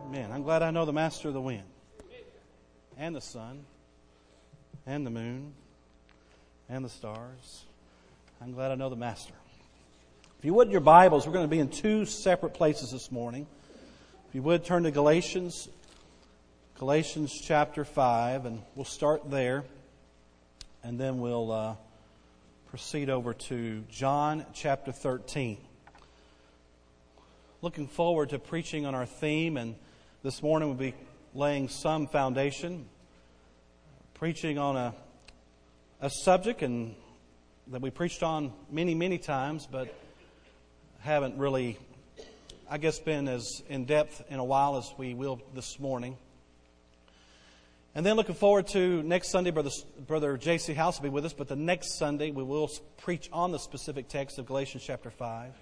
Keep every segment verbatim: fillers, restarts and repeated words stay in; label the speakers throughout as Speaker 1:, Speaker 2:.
Speaker 1: Man, I'm glad I know the master of the wind and the sun and the moon and the stars. I'm glad I know the master. If you would, in your Bibles, we're going to be in two separate places this morning. If you would, turn to Galatians, Galatians chapter five, and we'll start there, and then we'll uh, proceed over to John chapter thirteen. Looking forward to preaching on our theme, and this morning we'll be laying some foundation, preaching on a a subject and that we preached on many, many times, but haven't really, I guess, been as in depth in a while as we will this morning. And then looking forward to next Sunday, Brother, Brother J C House will be with us, but the next Sunday we will preach on the specific text of Galatians chapter five.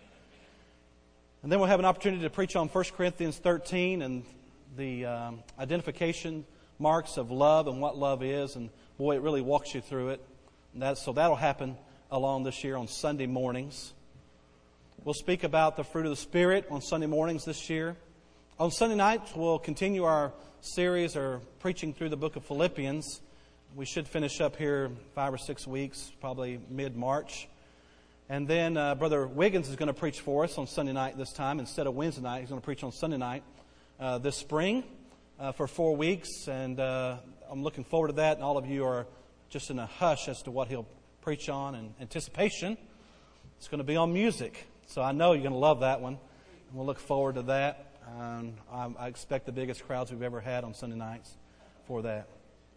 Speaker 1: And then we'll have an opportunity to preach on First Corinthians thirteen and the um, identification marks of love and what love is. And boy, it really walks you through it. And that, so that'll happen along this year on Sunday mornings. We'll speak about the fruit of the Spirit on Sunday mornings this year. On Sunday nights, we'll continue our series or preaching through the book of Philippians. We should finish up here five or six weeks, probably mid-March. And then uh, Brother Wiggins is going to preach for us on Sunday night this time instead of Wednesday night. He's going to preach on Sunday night uh, this spring uh, for four weeks. And uh, I'm looking forward to that. And all of you are just in a hush as to what he'll preach on and anticipation. It's going to be on music. So I know you're going to love that one. And we'll look forward to that. Um, I, I expect the biggest crowds we've ever had on Sunday nights for that.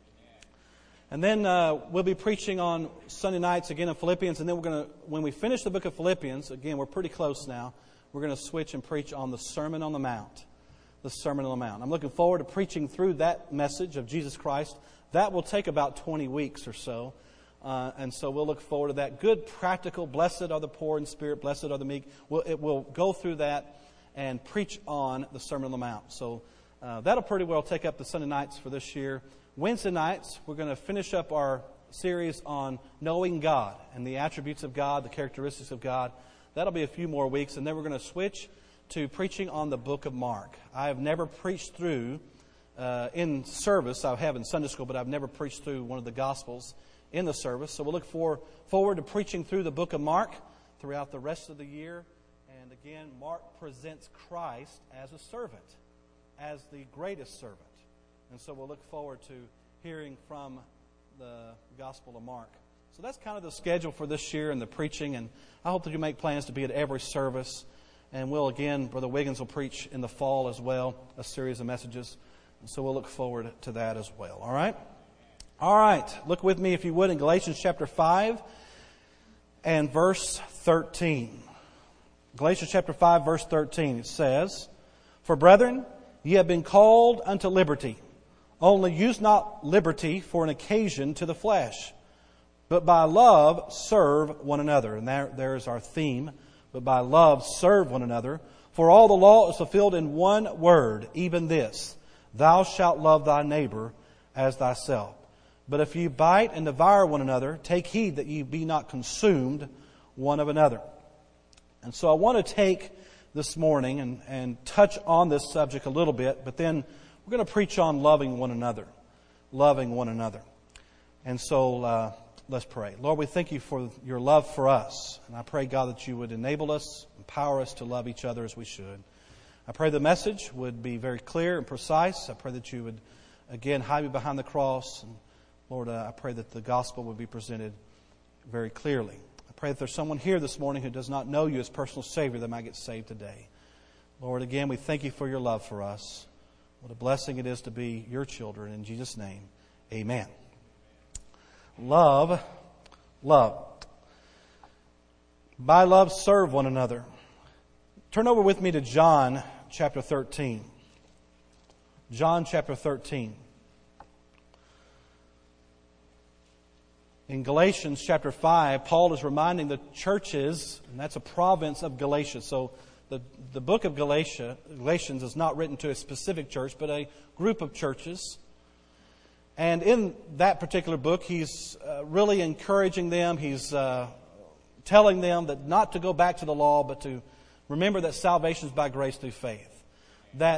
Speaker 1: And then uh, we'll be preaching on Sunday nights again in Philippians. And then we're going to, when we finish the book of Philippians, again, we're pretty close now, we're going to switch and preach on the Sermon on the Mount. The Sermon on the Mount. I'm looking forward to preaching through that message of Jesus Christ. That will take about twenty weeks or so. Uh, and so we'll look forward to that. Good, practical, blessed are the poor in spirit, blessed are the meek. We'll, it will go through that and preach on the Sermon on the Mount. So uh, that'll pretty well take up the Sunday nights for this year. Wednesday nights, we're going to finish up our series on knowing God and the attributes of God, the characteristics of God. That'll be a few more weeks, and then we're going to switch to preaching on the book of Mark. I have never preached through, uh, in service, I have in Sunday school, but I've never preached through one of the Gospels in the service. So we'll look for, forward to preaching through the book of Mark throughout the rest of the year. And again, Mark presents Christ as a servant, as the greatest servant. And so we'll look forward to hearing from the Gospel of Mark. So that's kind of the schedule for this year and the preaching. And I hope that you make plans to be at every service. And we'll, again, Brother Wiggins will preach in the fall as well, a series of messages. And so we'll look forward to that as well. All right? All right. Look with me, if you would, in Galatians chapter five and verse thirteen. Galatians chapter five, verse thirteen. It says, "For brethren, ye have been called unto liberty. Only use not liberty for an occasion to the flesh, but by love serve one another." And there, there's our theme. But by love serve one another. For all the law is fulfilled in one word, even this: Thou shalt love thy neighbor as thyself. But if ye bite and devour one another, take heed that ye be not consumed one of another. And so I want to take this morning and, and touch on this subject a little bit, but then we're going to preach on loving one another. Loving one another. And so uh, let's pray. Lord, we thank you for your love for us. And I pray, God, that you would enable us, empower us to love each other as we should. I pray the message would be very clear and precise. I pray that you would, again, hide me behind the cross. And Lord, uh, I pray that the gospel would be presented very clearly. I pray that there's someone here this morning who does not know you as personal Savior that might get saved today. Lord, again, we thank you for your love for us. What a blessing it is to be your children. In Jesus' name, amen. Love, love. By love, serve one another. Turn over with me to John chapter thirteen. John chapter thirteen. In Galatians chapter five, Paul is reminding the churches, and that's a province of Galatia. So the, the book of Galatia, Galatians is not written to a specific church, but a group of churches. And in that particular book, he's uh, really encouraging them. He's uh, telling them that not to go back to the law, but to remember that salvation is by grace through faith. That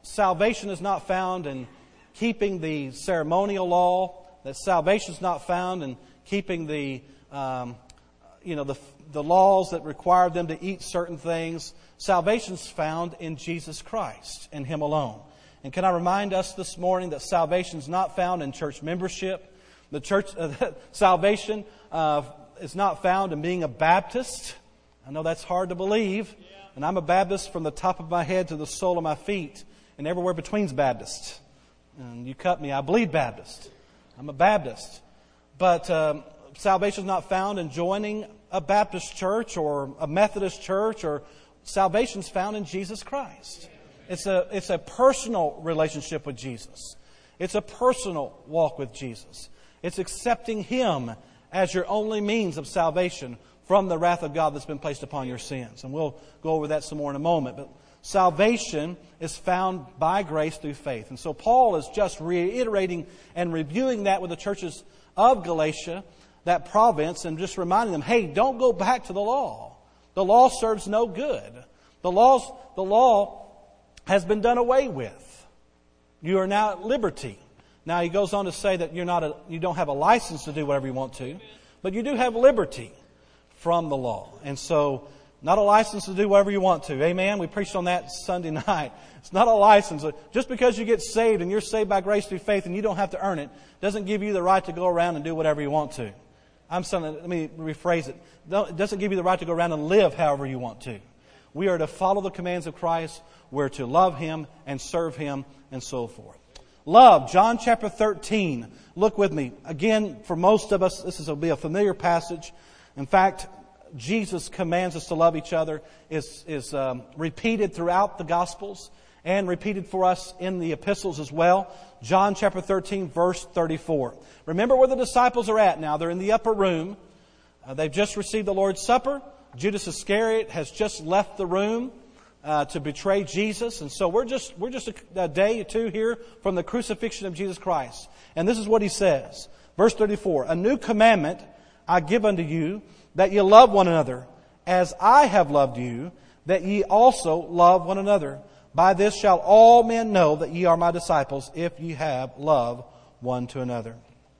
Speaker 1: salvation is not found in keeping the ceremonial law, that salvation is not found in keeping the, um, you know, the, the laws that require them to eat certain things. Salvation is found in Jesus Christ and Him alone. And can I remind us this morning that salvation is not found in church membership. The church uh, salvation uh, is not found in being a Baptist. I know that's hard to believe. And I'm a Baptist from the top of my head to the sole of my feet. And everywhere between's Baptist. And you cut me, I bleed Baptist. I'm a Baptist. But um, salvation is not found in joining a Baptist church or a Methodist church. Or salvation is found in Jesus Christ. It's a, it's a personal relationship with Jesus. It's a personal walk with Jesus. It's accepting Him as your only means of salvation from the wrath of God that's been placed upon your sins. And we'll go over that some more in a moment. But salvation is found by grace through faith. And so Paul is just reiterating and reviewing that with the churches of Galatia, that province, and just reminding them, hey, don't go back to the law. The law serves no good. The law's, the law has been done away with. You are now at liberty. Now he goes on to say that you're not a, you don't have a license to do whatever you want to, but you do have liberty from the law. And so, not a license to do whatever you want to. Amen? We preached on that Sunday night. It's not a license. Just because you get saved and you're saved by grace through faith and you don't have to earn it, doesn't give you the right to go around and do whatever you want to. I'm saying, let me rephrase it. It doesn't give you the right to go around and live however you want to. We are to follow the commands of Christ. We're to love Him and serve Him and so forth. Love, John chapter thirteen. Look with me. Again, for most of us, this will be a familiar passage. In fact, Jesus commands us to love each other. Is is um, repeated throughout the Gospels and repeated for us in the epistles as well. John chapter thirteen, verse thirty-four. Remember where the disciples are at now. They're in the upper room. Uh, they've just received the Lord's Supper. Judas Iscariot has just left the room uh, to betray Jesus. And so we're just we're just a, a day or two here from the crucifixion of Jesus Christ. And this is what He says. Verse thirty-four. A new commandment I give unto you, that ye love one another, as I have loved you, that ye also love one another. By this shall all men know that ye are my disciples, if ye have love one to another.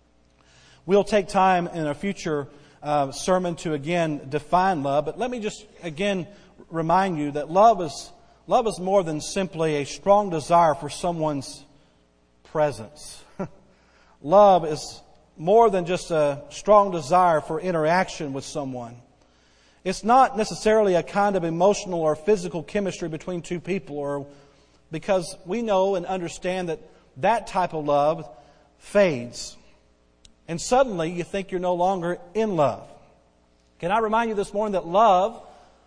Speaker 1: We'll take time in a future uh, sermon to again define love, but let me just again remind you that love is love is more than simply a strong desire for someone's presence. Love is more than just a strong desire for interaction with someone. It's not necessarily a kind of emotional or physical chemistry between two people, or because we know and understand that that type of love fades. And suddenly you think you're no longer in love. Can I remind you this morning that love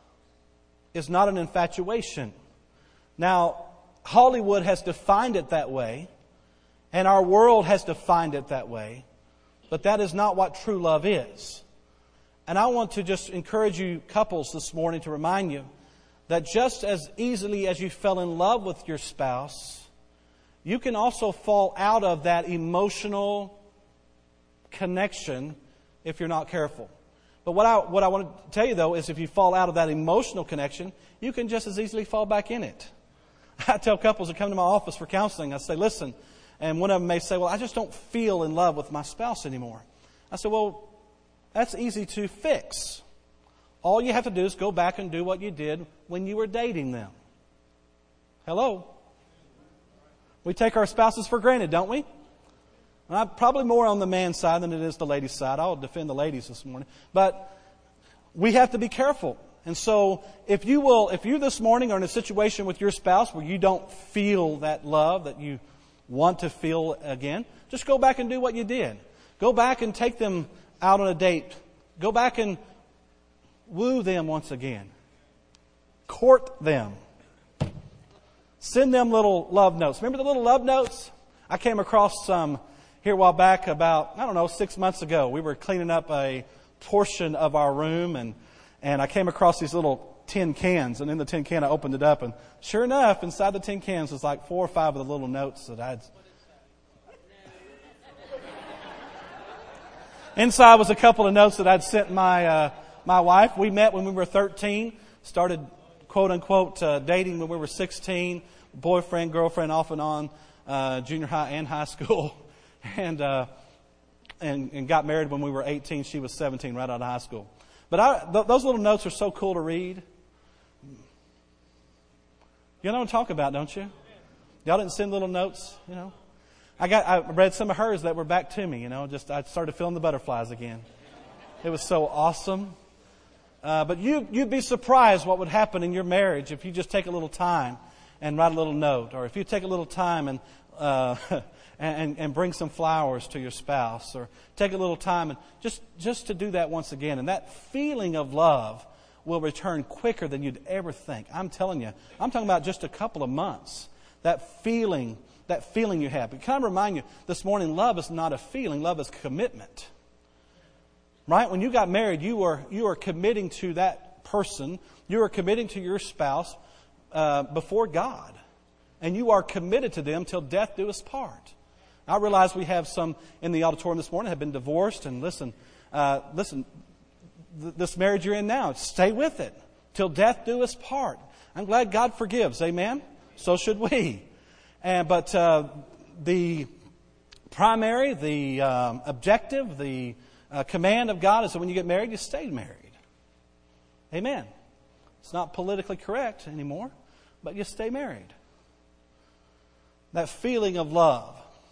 Speaker 1: is not an infatuation? Now, Hollywood has defined it that way, and our world has defined it that way. But that is not what true love is. And I want to just encourage you couples this morning to remind you that just as easily as you fell in love with your spouse, you can also fall out of that emotional connection if you're not careful. But what I, what I want to tell you though is if you fall out of that emotional connection, you can just as easily fall back in it. I tell couples that come to my office for counseling, I say, listen, and one of them may say, well, I just don't feel in love with my spouse anymore. I say, well, that's easy to fix. All you have to do is go back and do what you did when you were dating them. Hello? We take our spouses for granted, don't we? And I'm probably more on the man's side than it is the ladies' side. I'll defend the ladies this morning. But we have to be careful. And so if you will, if you this morning are in a situation with your spouse where you don't feel that love that you want to feel again, just go back and do what you did. Go back and take them out on a date. Go back and woo them once again. Court them. Send them little love notes. Remember the little love notes? I came across some here a while back about, I don't know, six months ago. We were cleaning up a portion of our room, and, and I came across these little tin cans. And in the tin can, I opened it up, and sure enough, inside the tin cans was like four or five of the little notes that I'd... Inside was a couple of notes that I'd sent my uh, my wife. We met when we were thirteen, started quote unquote uh, dating when we were sixteen. boyfriend, girlfriend off and on, uh, junior high and high school, and, uh, and and got married when we were eighteen. She was seventeen, right out of high school. But I, th- those little notes are so cool to read. You know what I'm talking about, don't you? Y'all didn't send little notes, you know. I got I read some of hers that were back to me, you know. Just I started feeling the butterflies again. It was so awesome. Uh, but you you'd be surprised what would happen in your marriage if you just take a little time and write a little note, or if you take a little time and uh, and and bring some flowers to your spouse, or take a little time and just just to do that once again, and that feeling of love will return quicker than you'd ever think. I'm telling you, I'm talking about just a couple of months. That feeling, that feeling you have. But can I remind you, this morning, love is not a feeling, love is commitment. Right? When you got married, you were you are committing to that person. You are committing to your spouse uh, before God. And you are committed to them till death do us part. I realize we have some in the auditorium this morning have been divorced. And listen, uh, listen, th- this marriage you're in now, stay with it till death do us part. I'm glad God forgives. Amen? So should we. And But uh, the primary, the um, objective, the uh, command of God is that when you get married, you stay married. Amen. It's not politically correct anymore, but you stay married. That feeling of love.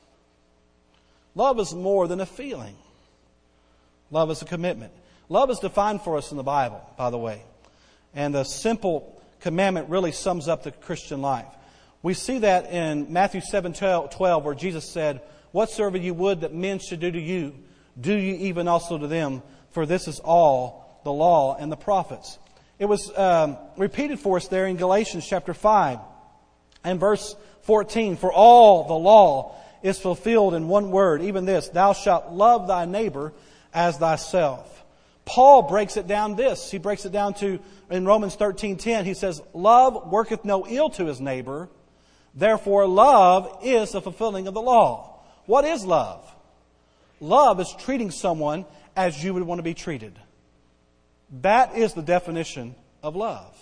Speaker 1: Love is more than a feeling. Love is a commitment. Love is defined for us in the Bible, by the way. And the simple commandment really sums up the Christian life. We see that in Matthew seven twelve, where Jesus said, "Whatsoever you would that men should do to you, do you even also to them, for this is all the law and the prophets." It was um, repeated for us there in Galatians chapter five and verse fourteen. "For all the law is fulfilled in one word, even this, thou shalt love thy neighbor as thyself." Paul breaks it down this. He breaks it down to, in Romans thirteen ten, he says, "Love worketh no ill to his neighbor. Therefore love is the fulfilling of the law." What is love? Love is treating someone as you would want to be treated. That is the definition of love.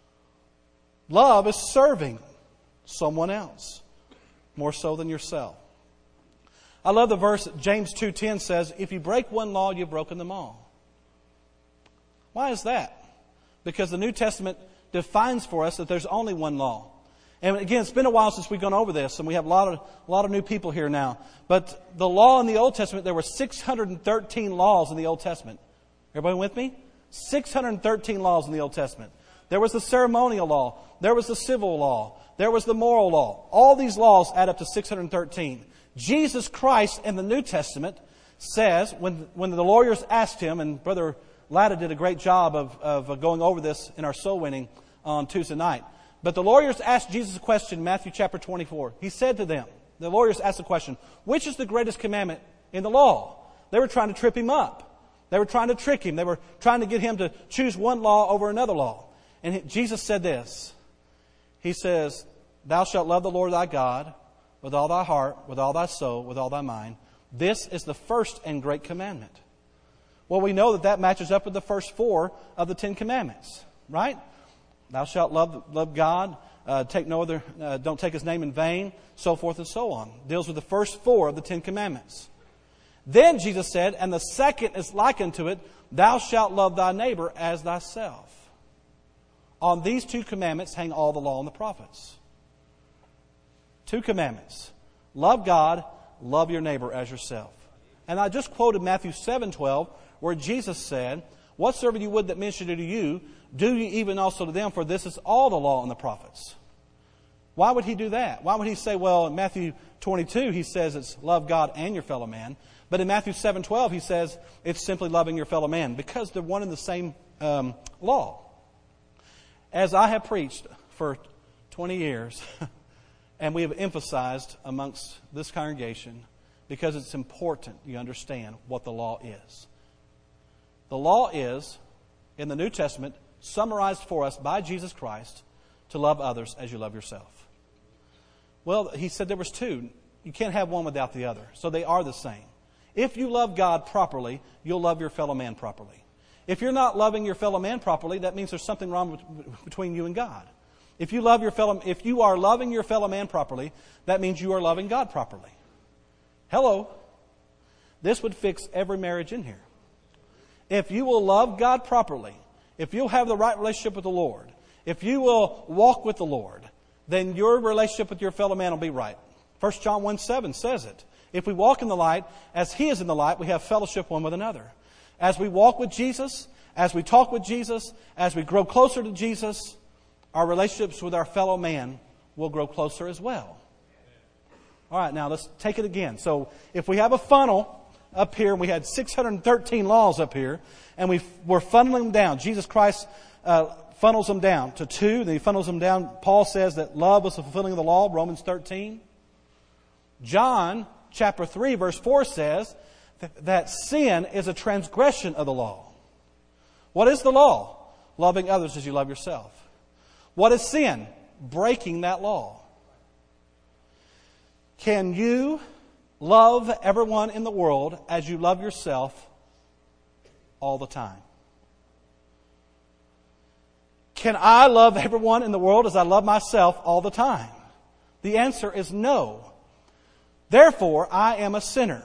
Speaker 1: Love is serving someone else more so than yourself. I love the verse that James two ten says, "If you break one law, you've broken them all." Why is that? Because the New Testament defines for us that there's only one law. And again, it's been a while since we've gone over this, and we have a lot of a lot of new people here now. But the law in the Old Testament, there were six hundred thirteen laws in the Old Testament. Everybody with me? six hundred thirteen laws in the Old Testament. There was the ceremonial law. There was the civil law. There was the moral law. All these laws add up to six hundred thirteen. Jesus Christ in the New Testament says, when, when the lawyers asked him, and Brother Latta did a great job of, of going over this in our soul winning on Tuesday night. But the lawyers asked Jesus a question in Matthew chapter twenty-four. He said to them, the lawyers asked the question, which is the greatest commandment in the law? They were trying to trip him up. They were trying to trick him. They were trying to get him to choose one law over another law. And he, Jesus said this. He says, "Thou shalt love the Lord thy God with all thy heart, with all thy soul, with all thy mind. This is the first and great commandment." Well, we know that that matches up with the first four of the Ten Commandments, right? Thou shalt love, love God, uh, take no other, uh, don't take His name in vain, so forth and so on. Deals with the first four of the Ten Commandments. Then Jesus said, and the second is like unto it, thou shalt love thy neighbor as thyself. On these two commandments hang all the law and the prophets. Two commandments. Love God, love your neighbor as yourself. And I just quoted Matthew seven twelve, where Jesus said, "Whatsoever you would that men should do to you, do you even also to them, for this is all the law and the prophets." Why would He do that? Why would He say, well, in Matthew twenty-two, He says it's love God and your fellow man. But in Matthew seven twelve, He says it's simply loving your fellow man, because they're one and the same um, law. As I have preached for twenty years, and we have emphasized amongst this congregation, because it's important you understand what the law is. The law is, in the New Testament, summarized for us by Jesus Christ, to love others as you love yourself. Well, He said there was two. You can't have one without the other. So they are the same. If you love God properly, you'll love your fellow man properly. If you're not loving your fellow man properly, that means there's something wrong between you and God. If you love your fellow, if you are loving your fellow man properly, that means you are loving God properly. Hello. This would fix every marriage in here. If you will love God properly, if you'll have the right relationship with the Lord, if you will walk with the Lord, then your relationship with your fellow man will be right. First John one seven says it. If we walk in the light, as He is in the light, we have fellowship one with another. As we walk with Jesus, as we talk with Jesus, as we grow closer to Jesus, our relationships with our fellow man will grow closer as well. All right, now let's take it again. So if we have a funnel up here, and we had six hundred thirteen laws up here, and we we're funneling them down. Jesus Christ uh, funnels them down to two, then He funnels them down. Paul says that love was the fulfilling of the law, Romans thirteen. John chapter three, verse four says that, that sin is a transgression of the law. What is the law? Loving others as you love yourself. What is sin? Breaking that law. Can you love everyone in the world as you love yourself all the time? Can I love everyone in the world as I love myself all the time? The answer is no. Therefore, I am a sinner.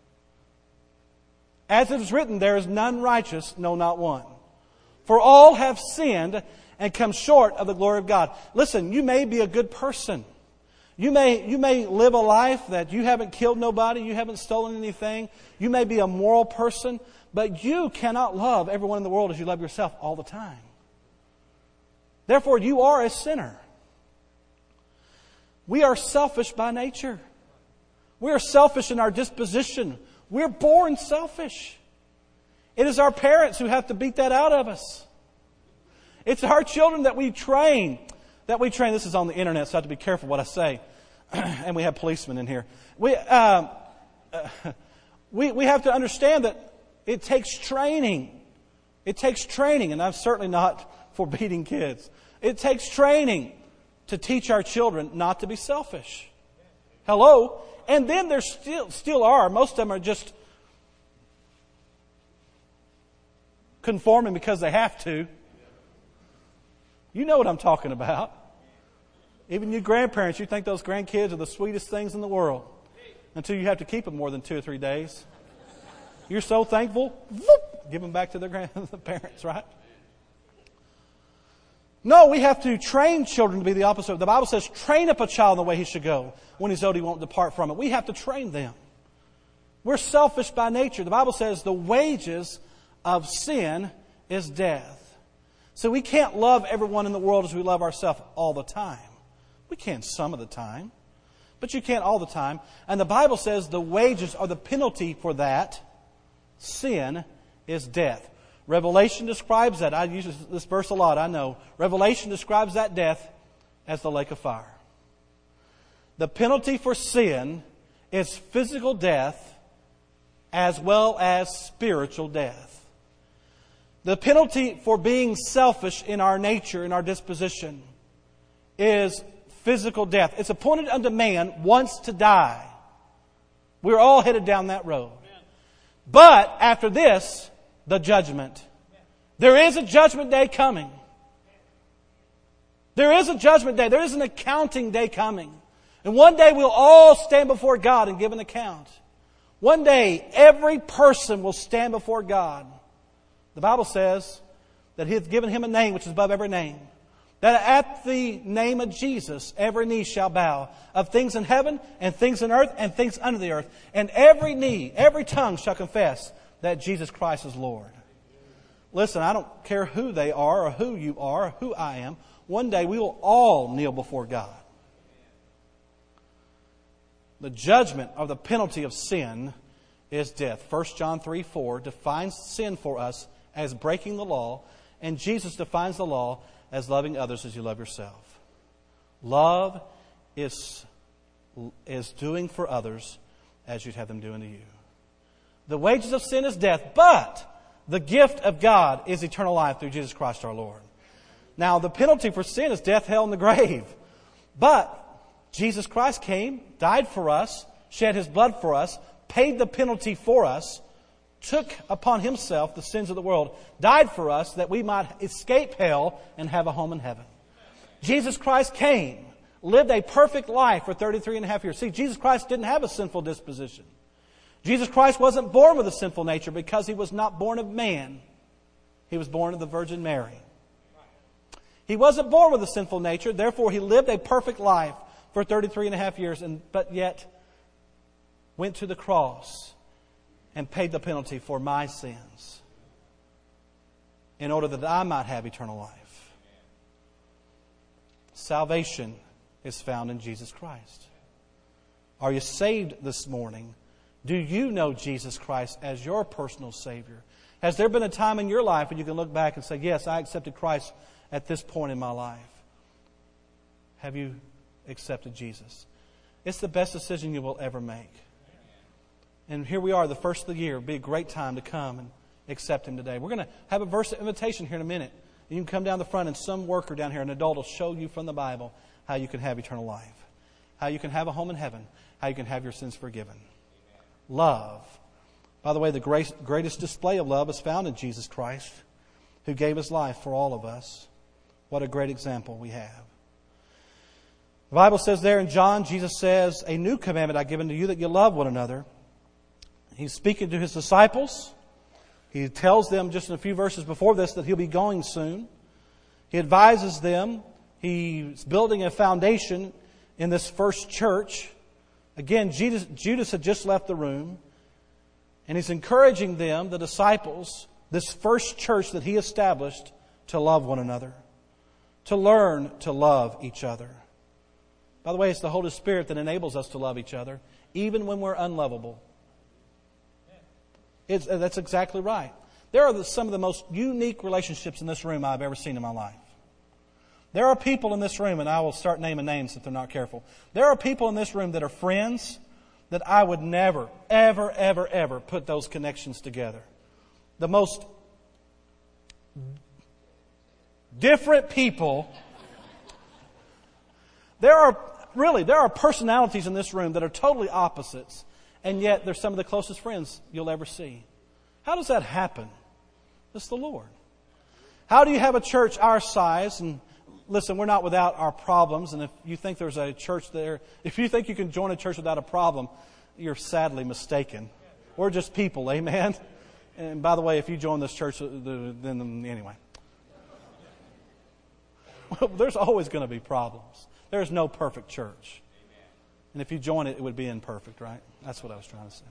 Speaker 1: As it is written, there is none righteous, no, not one. For all have sinned and come short of the glory of God. Listen, you may be a good person. You may, you may live a life that you haven't killed nobody, you haven't stolen anything. You may be a moral person, but you cannot love everyone in the world as you love yourself all the time. Therefore, you are a sinner. We are selfish by nature. We are selfish in our disposition. We're born selfish. It is our parents who have to beat that out of us. It's our children that we train. That we train. This is on the internet, so I have to be careful what I say. And we have policemen in here. We, uh, uh, we, we have to understand that it takes training. It takes training, and I'm certainly not for beating kids. It takes training to teach our children not to be selfish. Hello? And then there still, still are. Most of them are just conforming because they have to. You know what I'm talking about. Even you grandparents, you think those grandkids are the sweetest things in the world until you have to keep them more than two or three days. You're so thankful, whoop, give them back to their grandparents, right? No, we have to train children to be the opposite. The Bible says, train up a child in the way he should go. When he's old, he won't depart from it. We have to train them. We're selfish by nature. The Bible says the wages of sin is death. So we can't love everyone in the world as we love ourselves all the time. We can some of the time, but you can't all the time. And the Bible says the wages or the penalty for that sin is death. Revelation describes that. I use this verse a lot, I know. Revelation describes that death as the lake of fire. The penalty for sin is physical death as well as spiritual death. The penalty for being selfish in our nature, in our disposition, is physical death. It's appointed unto man once to die. We're all headed down that road. But after this, the judgment. There is a judgment day coming. There is a judgment day. There is an accounting day coming. And one day we'll all stand before God and give an account. One day every person will stand before God. The Bible says that He hath given him a name which is above every name. That at the name of Jesus, every knee shall bow, of things in heaven and things in earth and things under the earth. And every knee, every tongue shall confess that Jesus Christ is Lord. Listen, I don't care who they are or who you are or who I am. One day we will all kneel before God. The judgment or the penalty of sin is death. First John three four defines sin for us as breaking the law, and Jesus defines the law as loving others as you love yourself. Love is, is doing for others as you'd have them do unto you. The wages of sin is death, but the gift of God is eternal life through Jesus Christ our Lord. Now, the penalty for sin is death, hell, and the grave. But Jesus Christ came, died for us, shed His blood for us, paid the penalty for us, took upon Himself the sins of the world, died for us that we might escape hell and have a home in heaven. Jesus Christ came, lived a perfect life for thirty-three and a half years. See, Jesus Christ didn't have a sinful disposition. Jesus Christ wasn't born with a sinful nature because He was not born of man. He was born of the Virgin Mary. He wasn't born with a sinful nature, therefore He lived a perfect life for thirty-three and a half years, and but yet went to the cross and paid the penalty for my sins in order that I might have eternal life. Salvation is found in Jesus Christ. Are you saved this morning? Do you know Jesus Christ as your personal Savior? Has there been a time in your life when you can look back and say, yes, I accepted Christ at this point in my life? Have you accepted Jesus? It's the best decision you will ever make. And here we are, the first of the year. It would be a great time to come and accept Him today. We're going to have a verse of invitation here in a minute. You can come down the front and some worker down here, an adult, will show you from the Bible how you can have eternal life, how you can have a home in heaven, how you can have your sins forgiven. Love. By the way, the great, greatest display of love is found in Jesus Christ, who gave His life for all of us. What a great example we have. The Bible says there in John, Jesus says, a new commandment I give unto you, that you love one another. He's speaking to His disciples. He tells them just in a few verses before this that He'll be going soon. He advises them. He's building a foundation in this first church. Again, Judas, Judas had just left the room. And He's encouraging them, the disciples, this first church that He established, to love one another. To learn to love each other. By the way, it's the Holy Spirit that enables us to love each other, even when we're unlovable. It's, that's exactly right. There are the, some of the most unique relationships in this room I've ever seen in my life. There are people in this room, and I will start naming names if they're not careful. There are people in this room that are friends that I would never, ever, ever, ever put those connections together. The most different people. There are, really, there are personalities in this room that are totally opposites. And yet, they're some of the closest friends you'll ever see. How does that happen? It's the Lord. How do you have a church our size? And listen, we're not without our problems. And if you think there's a church there, if you think you can join a church without a problem, you're sadly mistaken. We're just people, amen? And by the way, if you join this church, then anyway. Well, there's always going to be problems. There's no perfect church. And if you join it, it would be imperfect, right? That's what I was trying to say.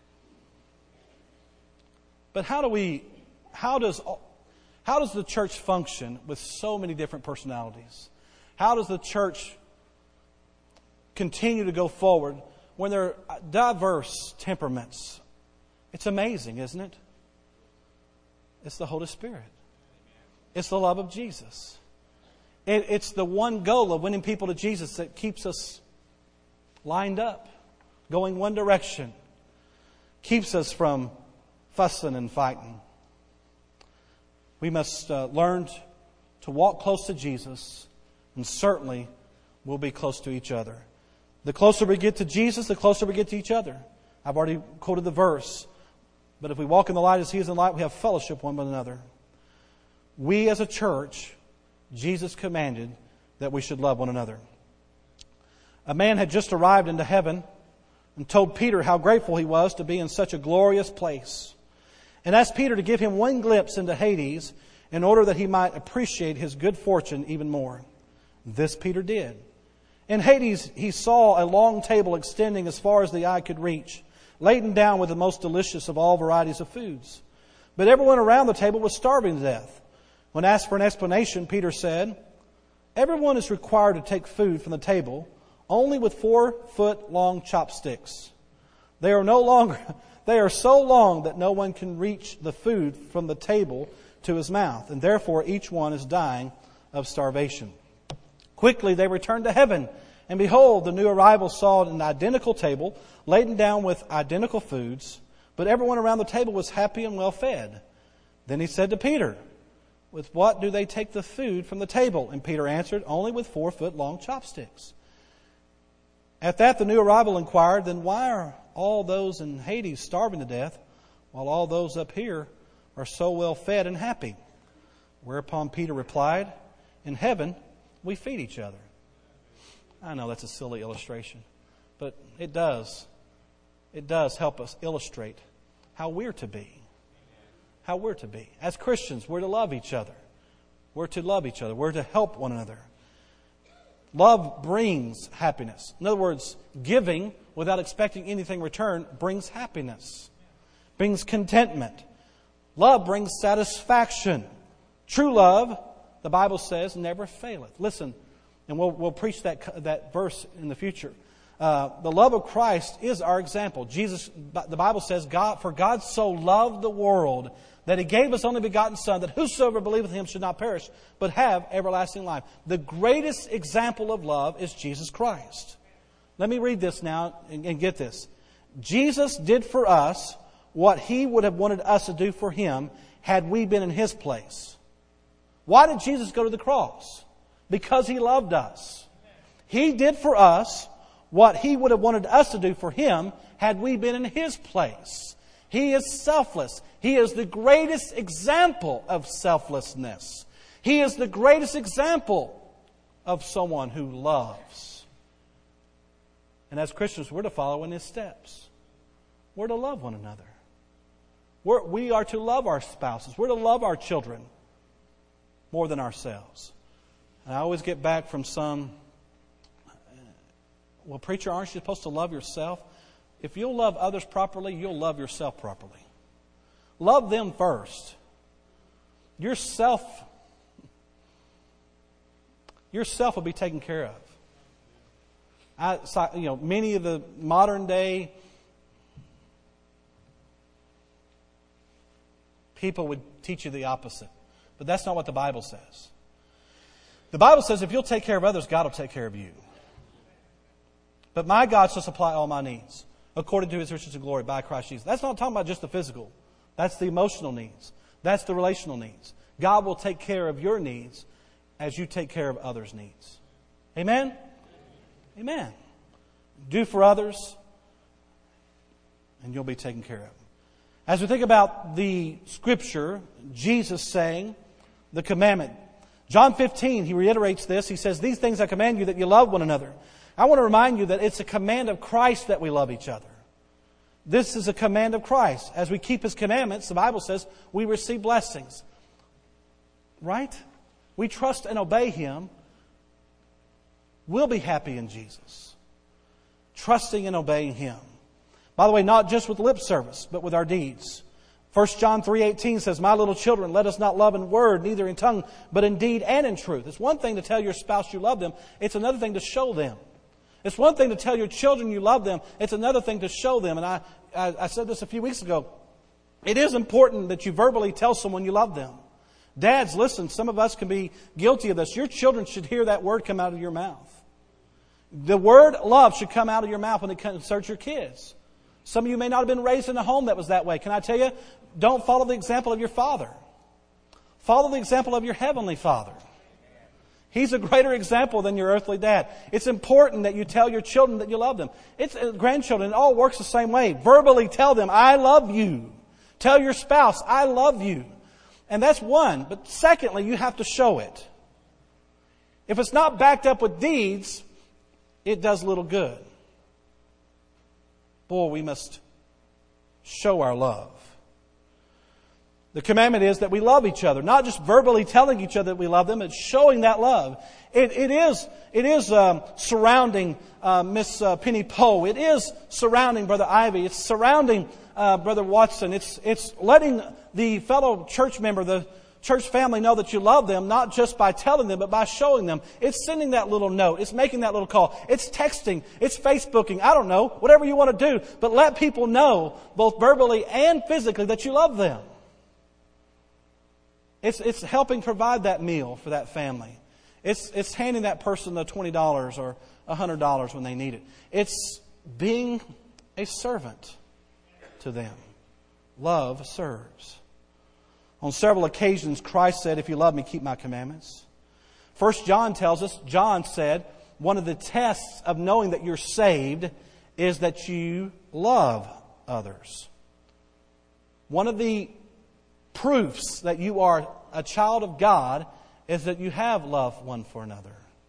Speaker 1: But how do we, how does, how does the church function with so many different personalities? How does the church continue to go forward when there are diverse temperaments? It's amazing, isn't it? It's the Holy Spirit. It's the love of Jesus. It, it's the one goal of winning people to Jesus that keeps us lined up, going one direction, keeps us from fussing and fighting. We must uh, learn to walk close to Jesus, and certainly we'll be close to each other. The closer we get to Jesus, the closer we get to each other. I've already quoted the verse, but if we walk in the light as He is in the light, we have fellowship one with another. We as a church, Jesus commanded that we should love one another. A man had just arrived into heaven and told Peter how grateful he was to be in such a glorious place, and asked Peter to give him one glimpse into Hades in order that he might appreciate his good fortune even more. This Peter did. In Hades, he saw a long table extending as far as the eye could reach, laden down with the most delicious of all varieties of foods. But everyone around the table was starving to death. When asked for an explanation, Peter said, "Everyone is required to take food from the table only with four-foot-long chopsticks. They are no longer, they are so long that no one can reach the food from the table to his mouth, and therefore each one is dying of starvation." Quickly they returned to heaven, and behold, the new arrivals saw an identical table laden down with identical foods, but everyone around the table was happy and well fed. Then he said to Peter, "With what do they take the food from the table?" And Peter answered, "Only with four-foot-long chopsticks." At that the new arrival inquired, "Then why are all those in Hades starving to death, while all those up here are so well fed and happy?" Whereupon Peter replied, "In heaven We feed each other. I know that's a silly illustration, but it does. It does help us illustrate how we're to be. How we're to be. As Christians, we're to love each other. We're to love each other. We're to help one another. Love brings happiness. In other words, giving without expecting anything in return brings happiness, brings contentment. Love brings satisfaction. True love, the Bible says, never faileth. Listen, and we'll we'll preach that that verse in the future. Uh, the love of Christ is our example. Jesus, the Bible says, God, for God so loved the world that He gave His only begotten Son, that whosoever believeth in Him should not perish, but have everlasting life. The greatest example of love is Jesus Christ. Let me read this now and, and get this. Jesus did for us what He would have wanted us to do for Him had we been in His place. Why did Jesus go to the cross? Because He loved us. He did for us what He would have wanted us to do for Him had we been in His place. He is selfless. He is the greatest example of selflessness. He is the greatest example of someone who loves. And as Christians, we're to follow in His steps. We're to love one another. We're, we are to love our spouses. We're to love our children more than ourselves. And I always get back from some, well, preacher, aren't you supposed to love yourself? If you'll love others properly, you'll love yourself properly. Love them first. Yourself, yourself will be taken care of. I, you know, many of the modern day people would teach you the opposite. But that's not what the Bible says. The Bible says if you'll take care of others, God will take care of you. But my God shall supply all my needs according to His riches and glory by Christ Jesus. That's not talking about just the physical. That's the emotional needs. That's the relational needs. God will take care of your needs as you take care of others' needs. Amen? Amen. Do for others, and you'll be taken care of. As we think about the Scripture, Jesus saying the commandment. John fifteen, He reiterates this. He says, "These things I command you, that you love one another." I want to remind you that it's a command of Christ that we love each other. This is a command of Christ. As we keep His commandments, the Bible says, we receive blessings. Right? We trust and obey Him. We'll be happy in Jesus. Trusting and obeying Him. By the way, not just with lip service, but with our deeds. First John three eighteen says, "My little children, let us not love in word, neither in tongue, but in deed and in truth." It's one thing to tell your spouse you love them. It's another thing to show them. It's one thing to tell your children you love them. It's another thing to show them. And I, I, I said this a few weeks ago. It is important that you verbally tell someone you love them. Dads, listen, some of us can be guilty of this. Your children should hear that word come out of your mouth. The word love should come out of your mouth when it concerns your kids. Some of you may not have been raised in a home that was that way. Can I tell you, don't follow the example of your father. Follow the example of your heavenly Father. He's a greater example than your earthly dad. It's important that you tell your children that you love them. It's uh, grandchildren. It all works the same way. Verbally tell them, "I love you." Tell your spouse, "I love you." And that's one. But secondly, you have to show it. If it's not backed up with deeds, it does little good. Boy, we must show our love. The commandment is that we love each other, not just verbally telling each other that we love them, it's showing that love. It, it is, it is um, surrounding uh, Miss uh, Penny Poe. It is surrounding Brother Ivy. It's surrounding uh, Brother Watson. It's it's letting the fellow church member, the church family, know that you love them, not just by telling them, but by showing them. It's sending that little note. It's making that little call. It's texting. It's Facebooking. I don't know. Whatever you want to do. But let people know, both verbally and physically, that you love them. It's it's helping provide that meal for that family. It's it's handing that person the twenty dollars or one hundred dollars when they need it. It's being a servant to them. Love serves. On several occasions, Christ said, "If you love me, keep my commandments." First John tells us, John said, one of the tests of knowing that you're saved is that you love others. One of the proofs that you are a child of God is that you have love one for another.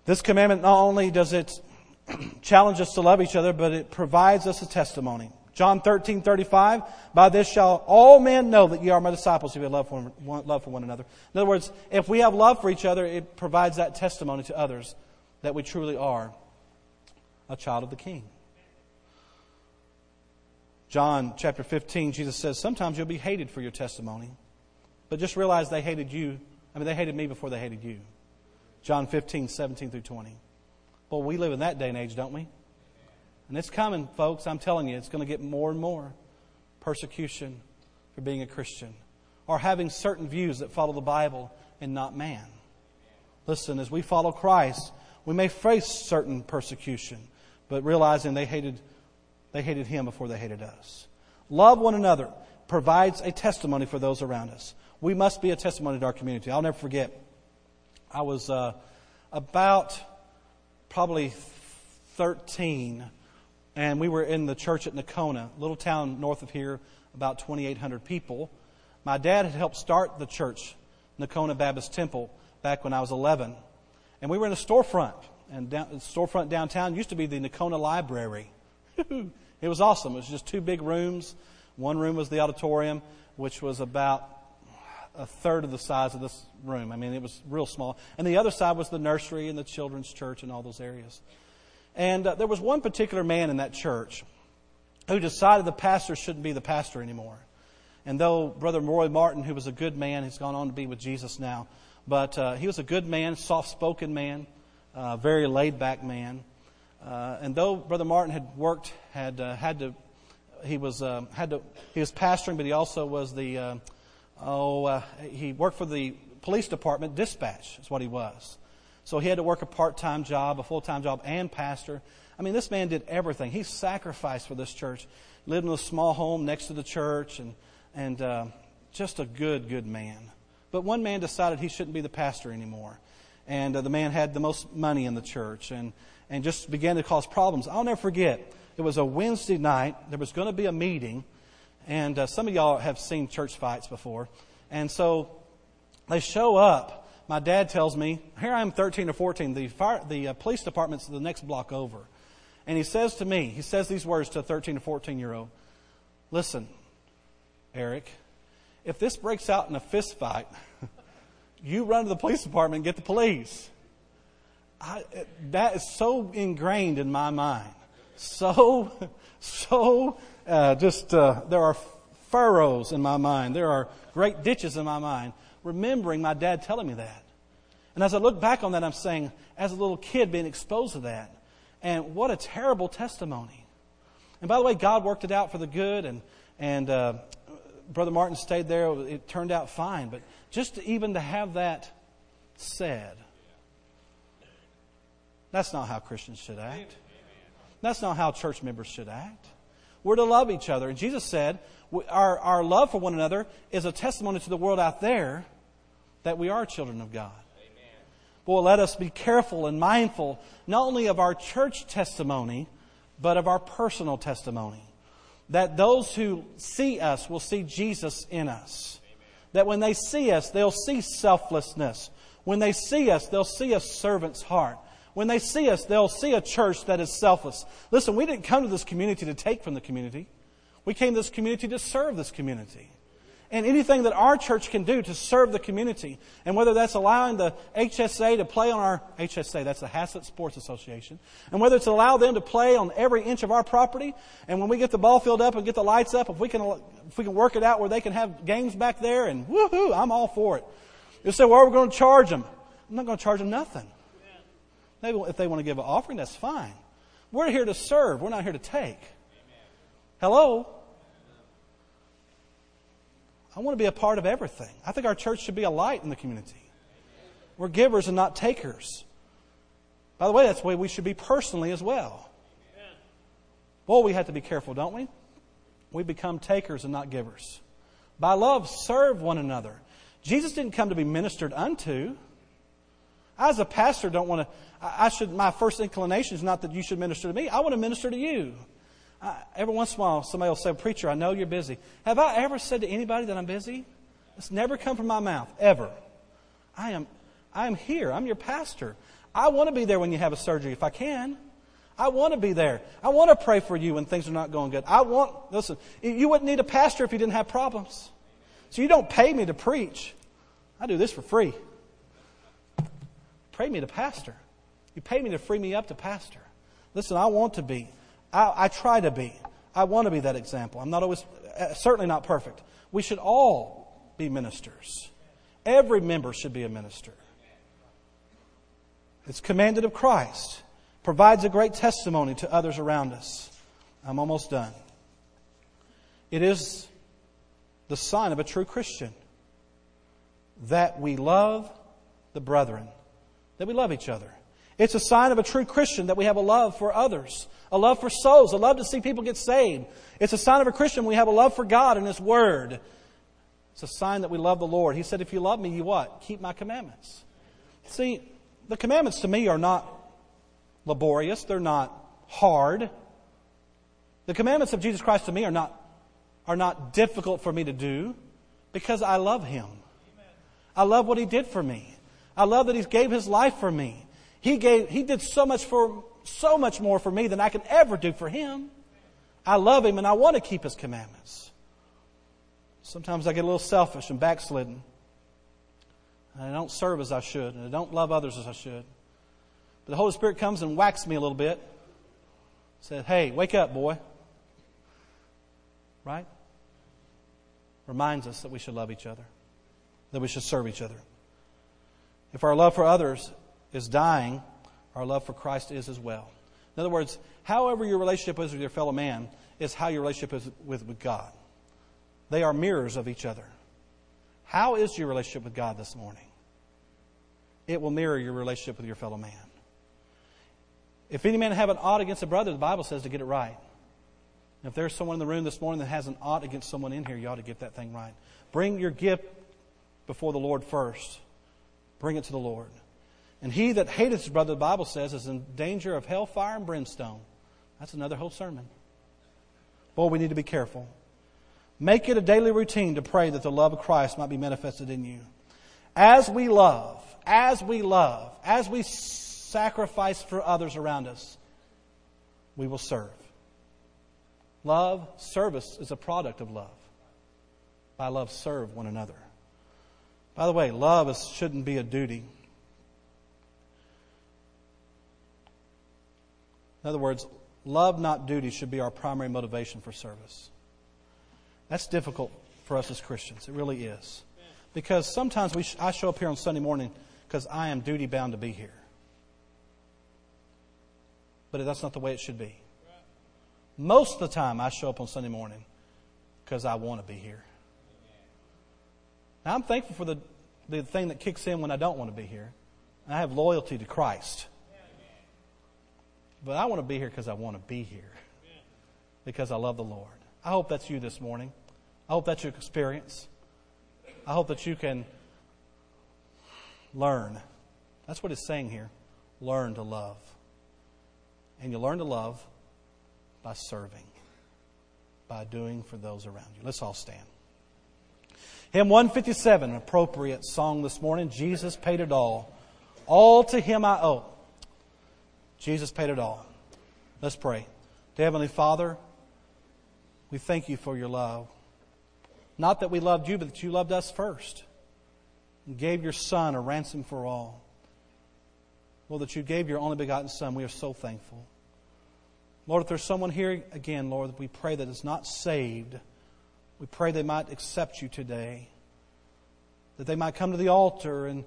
Speaker 1: This commandment, not only does it challenge us to love each other, but it provides us a testimony. John thirteen thirty-five, by this shall all men know that ye are my disciples if you have love for one, love for one another. In other words, if we have love for each other, it provides that testimony to others that we truly are a child of the King. John chapter fifteen, Jesus says, sometimes you'll be hated for your testimony, but just realize they hated you. I mean, they hated me before they hated you. John fifteen, seventeen through twenty. Well, we live in that day and age, don't we? And it's coming, folks. I'm telling you, it's going to get more and more persecution for being a Christian or having certain views that follow the Bible and not man. Listen, as we follow Christ, we may face certain persecution, but realizing they hated, they hated Him before they hated us. Love one another provides a testimony for those around us. We must be a testimony to our community. I'll never forget. I was uh, about probably thirteen. And we were in the church at Nocona, a little town north of here, about twenty-eight hundred people. My dad had helped start the church, Nocona Baptist Temple, back when I was eleven. And we were in a storefront. And down, the storefront downtown used to be the Nocona Library. It was awesome. It was just two big rooms. One room was the auditorium, which was about a third of the size of this room. I mean, it was real small. And the other side was the nursery and the children's church and all those areas. And uh, there was one particular man in that church who decided the pastor shouldn't be the pastor anymore. And though Brother Roy Martin, who was a good man, he's gone on to be with Jesus now, but uh, he was a good man, soft-spoken man, uh, very laid-back man. Uh, and though Brother Martin had worked, had uh, had to, he was uh, had to, he was pastoring, but he also was the, uh, oh, uh, he worked for the police department dispatch. Is what he was. So he had to work a part-time job, a full-time job, and pastor. I mean, this man did everything. He sacrificed for this church. Lived in a small home next to the church, and and uh, just a good, good man. But one man decided he shouldn't be the pastor anymore. And uh, the man had the most money in the church and, and just began to cause problems. I'll never forget, it was a Wednesday night. There was going to be a meeting. And uh, some of y'all have seen church fights before. And so they show up. My dad tells me, here I am thirteen or fourteen, the fire, the uh, police department's the next block over. And he says to me, he says these words to a thirteen or fourteen-year-old, listen, Eric, if this breaks out in a fist fight, you run to the police department and get the police. I, that is so ingrained in my mind. So, so, uh, just, uh, there are furrows in my mind. There are great ditches in my mind. Remembering my dad telling me that. And as I look back on that, I'm saying, as a little kid being exposed to that, and what a terrible testimony. And by the way, God worked it out for the good, and and uh, Brother Martin stayed there. It turned out fine. But just to, even to have that said, that's not how Christians should act. That's not how church members should act. We're to love each other. And Jesus said, Our, our love for one another is a testimony to the world out there that we are children of God. Amen. Well, let us be careful and mindful not only of our church testimony, but of our personal testimony. That those who see us will see Jesus in us. Amen. That when they see us, they'll see selflessness. When they see us, they'll see a servant's heart. When they see us, they'll see a church that is selfless. Listen, we didn't come to this community to take from the community. We came to this community to serve this community. And anything that our church can do to serve the community, and whether that's allowing the H S A to play on our, H S A, that's the Haslett Sports Association, and whether it's allow them to play on every inch of our property, and when we get the ball filled up and get the lights up, if we can if we can work it out where they can have games back there, and woohoo, I'm all for it. You say, well, are we going to charge them? I'm not going to charge them nothing. Maybe if they want to give an offering, that's fine. We're here to serve. We're not here to take. Hello? I want to be a part of everything. I think our church should be a light in the community. We're givers and not takers. By the way, that's the way we should be personally as well. Boy, we have to be careful, don't we? We become takers and not givers. By love, serve one another. Jesus didn't come to be ministered unto. I, as a pastor, don't want to. I should. My first inclination is not that you should minister to me. I want to minister to you. I, every once in a while, somebody will say, "Preacher, I know you're busy." Have I ever said to anybody that I'm busy? It's never come from my mouth, ever. I am. I am here. I'm your pastor. I want to be there when you have a surgery if I can. I want to be there. I want to pray for you when things are not going good. I want, listen, you wouldn't need a pastor if you didn't have problems. So you don't pay me to preach. I do this for free. Pay me to pastor. You pay me to free me up to pastor. Listen, I want to be. I, I try to be. I want to be that example. I'm not always, uh, certainly not perfect. We should all be ministers. Every member should be a minister. It's commanded of Christ. Provides a great testimony to others around us. I'm almost done. It is the sign of a true Christian that we love the brethren, that we love each other. It's a sign of a true Christian that we have a love for others, a love for souls, a love to see people get saved. It's a sign of a Christian we have a love for God and His Word. It's a sign that we love the Lord. He said, if you love me, you what? Keep my commandments. See, the commandments to me are not laborious. They're not hard. The commandments of Jesus Christ to me are not, are not difficult for me to do because I love Him. I love what He did for me. I love that He gave His life for me. He gave, He did so much for, so much more for me than I can ever do for Him. I love Him and I want to keep His commandments. Sometimes I get a little selfish and backslidden. And I don't serve as I should. And I don't love others as I should. But the Holy Spirit comes and whacks me a little bit. Said, hey, wake up, boy. Right? Reminds us that we should love each other. That we should serve each other. If our love for others is dying, our love for Christ is as well. In other words, however your relationship is with your fellow man is how your relationship is with, with God. They are mirrors of each other. How is your relationship with God this morning? It will mirror your relationship with your fellow man. If any man have an ought against a brother, the Bible says to get it right. And if there's someone in the room this morning that has an ought against someone in here, you ought to get that thing right. Bring your gift before the Lord first. Bring it to the Lord. And he that hateth his brother, the Bible says, is in danger of hellfire and brimstone. That's another whole sermon. Boy, we need to be careful. Make it a daily routine to pray that the love of Christ might be manifested in you. As we love, as we love, as we sacrifice for others around us, we will serve. Love, service is a product of love. By love, serve one another. By the way, love is, shouldn't be a duty. In other words, love, not duty, should be our primary motivation for service. That's difficult for us as Christians. It really is. Because sometimes we sh- I show up here on Sunday morning because I am duty bound to be here. But that's not the way it should be. Most of the time I show up on Sunday morning because I want to be here. Now I'm thankful for the, the thing that kicks in when I don't want to be here. I have loyalty to Christ. But I want to be here because I want to be here. Because I love the Lord. I hope that's you this morning. I hope that's your experience. I hope that you can learn. That's what it's saying here. Learn to love. And you learn to love by serving. By doing for those around you. Let's all stand. Hymn one fifty-seven, an appropriate song this morning. Jesus paid it all. All to Him I owe. Jesus paid it all. Let's pray. Dear Heavenly Father, we thank You for Your love. Not that we loved You, but that You loved us first. And gave Your Son a ransom for all. Lord, that You gave Your only begotten Son. We are so thankful. Lord, if there's someone here again, Lord, we pray that is not saved. We pray they might accept You today. That they might come to the altar and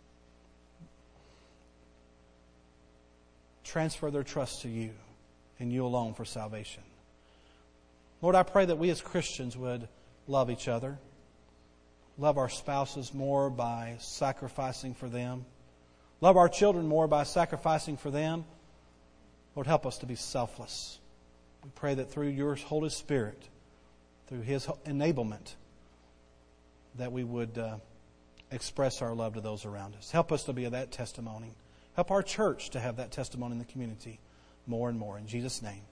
Speaker 1: transfer their trust to You and You alone for salvation. Lord, I pray that we as Christians would love each other. Love our spouses more by sacrificing for them. Love our children more by sacrificing for them. Lord, help us to be selfless. We pray that through Your Holy Spirit, through His enablement, that we would uh, express our love to those around us. Help us to be that testimony. Help our church to have that testimony in the community more and more. In Jesus' name.